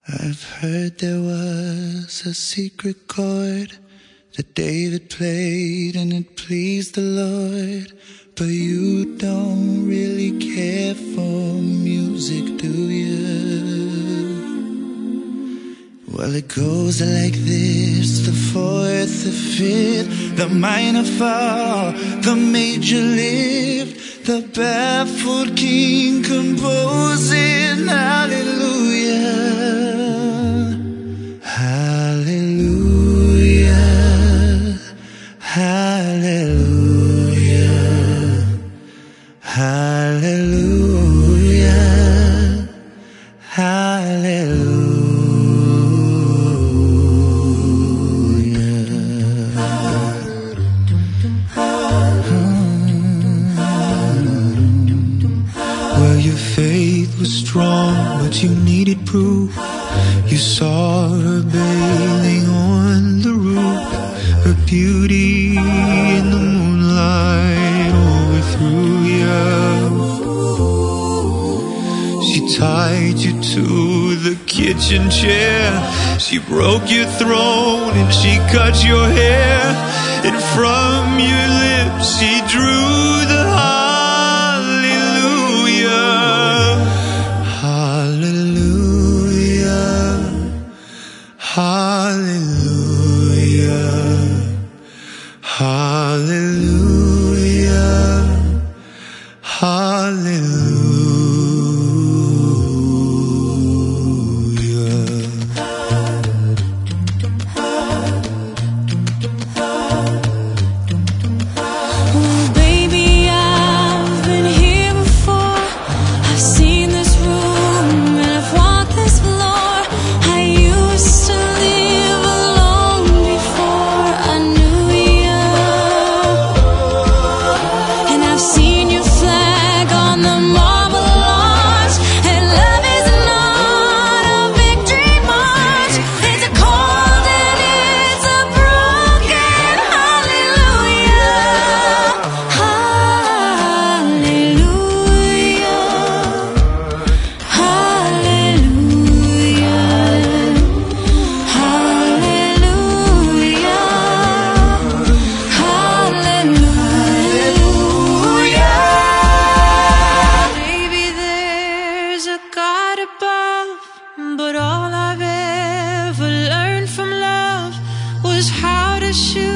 I've heard there was a secret chord that David played and it pleased the Lord. But you don't really care for music, do you? Well, it goes like this: the fourth, the fifth, the minor fall, the major lift, the baffled king composing hallelujah, hallelujah, hallelujah, hallelujah, hallelujah. Well, your faith was strong, but you needed proof. You saw her bathing on the roof, her beauty in the moonlight overthrew you. She tied you to the kitchen chair, she broke your throne and she cut your hair, and from your lips she drew the hallelujah, hallelujah, Oh, baby, I've been here before. I've seen this room and I've walked this floor. I used to live alone before I knew you, and I've seen your flag on the marble arch. And love is not a victory march, it's a cold and it's a broken hallelujah, hallelujah, hallelujah, hallelujah. Maybe there's a God above, but all I've ever learned from love was how to shoot